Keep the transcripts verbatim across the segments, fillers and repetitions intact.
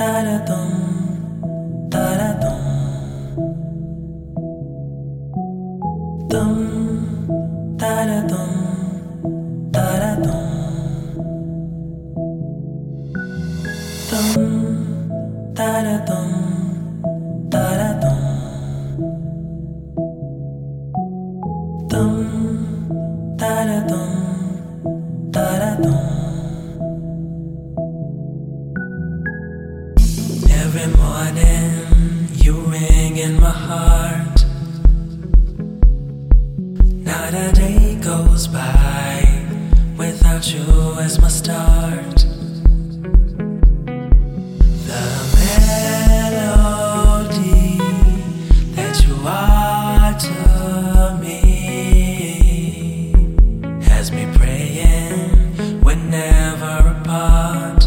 Every morning you ring in my heart. Not a day goes by without you as my start. The melody that you are to me has me praying we're never apart.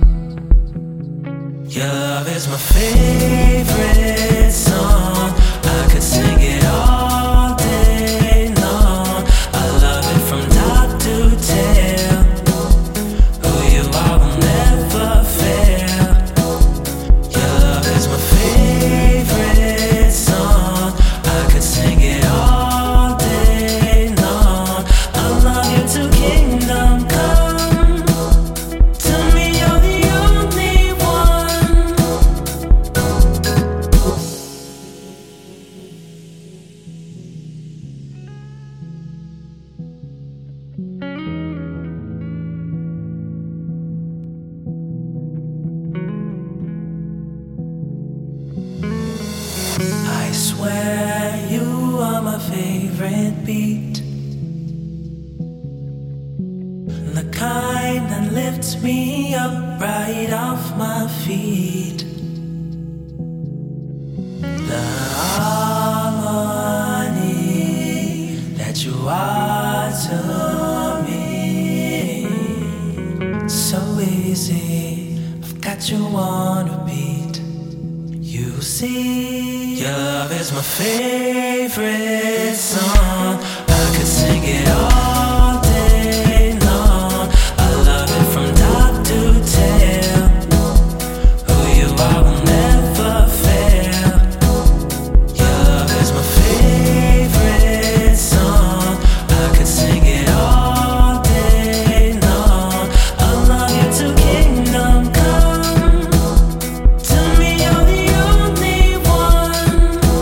Your love is my favorite song. I could sing it all day long. I love it from top to tail. Who you are will never fail. Your love is my favorite song. I could sing it all day long. I love you till kingdom come. To me you're the only one. I swear you are my favorite beat, the kind that lifts me up right off my feet. The harmony that you are to me, so easy. I've got you on repeat. You see, your love is my favorite song. I could sing it all day long. I love it from top to tail. Who you are will never fail. Your love is my favorite song. I could sing it all day long. I love you till kingdom come. To me you're the only one.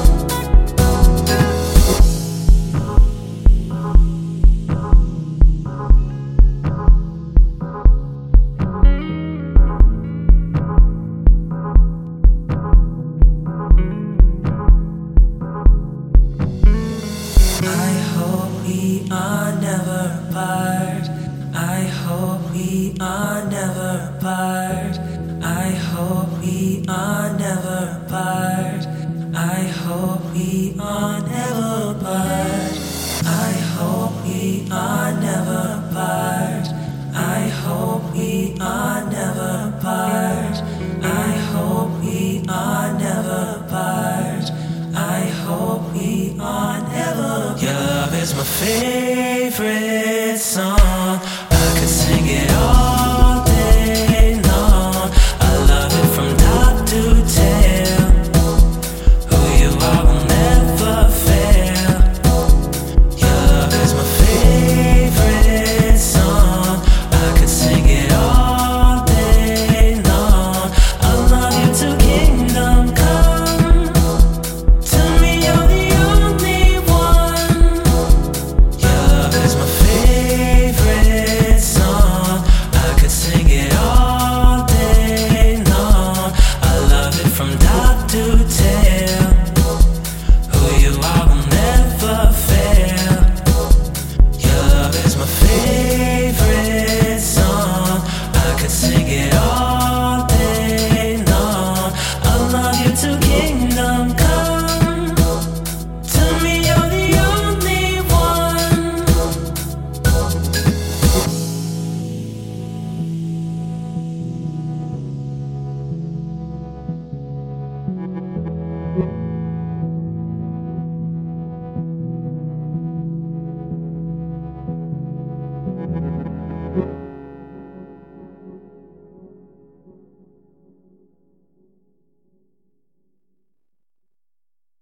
I hope we are never apart. I hope we are never apart. I hope we are never apart. I hope we are never apart. I hope we are never apart. I hope we are never apart. I hope we are never apart. I hope we are never apart. Your love is my favorite.